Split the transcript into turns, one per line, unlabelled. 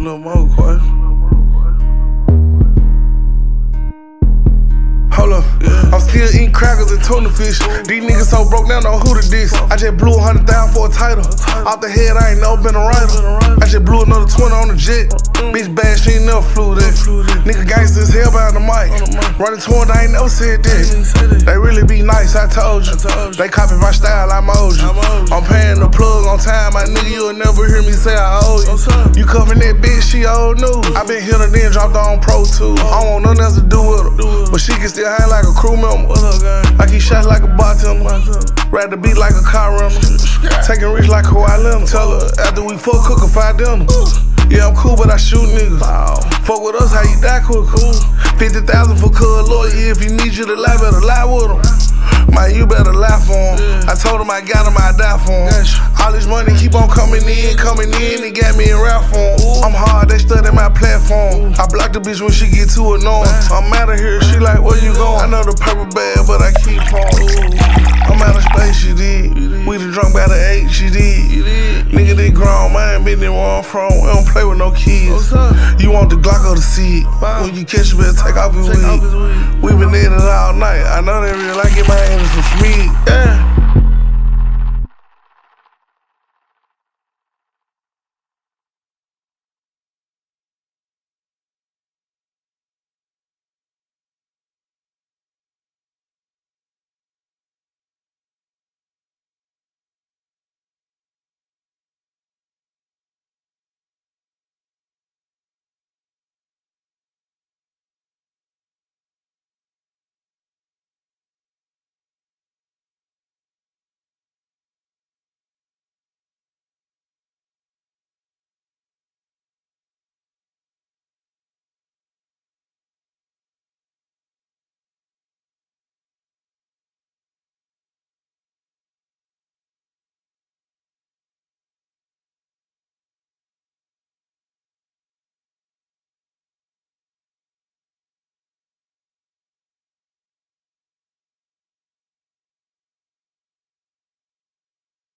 little more question. Hold up, I'm still eating crackers and tuna fish. These niggas so broke, they don't know who to diss. I just blew 100,000 for a title. Off the head, I ain't never been a writer. I just blew another 20 on the jet. Bitch bad, she ain't never flew that. Nigga gangsta as hell behind the mic. Running toward, I ain't never said that. They really be nice, I told you. They copy my style, I mold you. I'm paying the plug on time, my nigga, you'll never hear me say I owe you. You covering that bitch, she old news. I been hit her then dropped her on Pro Tools. I don't want nothing else to do with her, but she can still hang like a crew member. I keep shots like a bartender. Ride the beat like a car rental. Taking rich like Kawhi Leonard. Tell her after we fuck, cook a 5 dinner. Yeah, I'm cool, but I shoot niggas. Fuck with us, how you die quick? 50,000 for cuz lawyer. If you need you to lie, better lie with him. Man, you better lie for him. I told him I got him, I die for him. All this money keep on coming in. It got me in rap form. I'm hard, they study my platform. I block the bitch when she get too annoying. I'm out of here, she like, where you going? I know the purple bag, but I keep on. I'm out of space, she did. We done drunk by the 8, she did. Nigga, they grown, I ain't been there where I'm from. We don't play with no kids. You want the Glock or the seed? When you catch you, better take off his wig. We been at it all night.